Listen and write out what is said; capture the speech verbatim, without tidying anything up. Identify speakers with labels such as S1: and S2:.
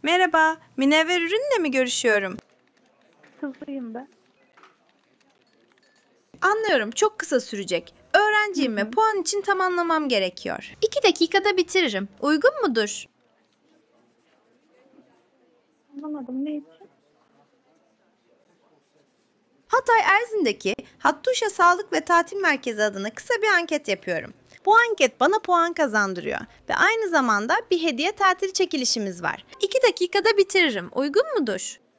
S1: Merhaba, Münevver Ürün'le mi görüşüyorum?
S2: Kızıyım ben.
S1: Anlıyorum, çok kısa sürecek.
S2: Hı
S1: Öğrenciyim ve
S2: hı.
S1: puan için tamamlamam gerekiyor. İki dakikada bitiririm. Uygun mudur?
S2: Anlamadım ne için?
S1: Hatay Erzin'deki Hattuşa Sağlık ve Tatil Merkezi adına kısa bir anket yapıyorum. Bu anket bana puan kazandırıyor ve aynı zamanda bir hediye tatil çekilişimiz var. İki dakikada bitiririm. Uygun mudur?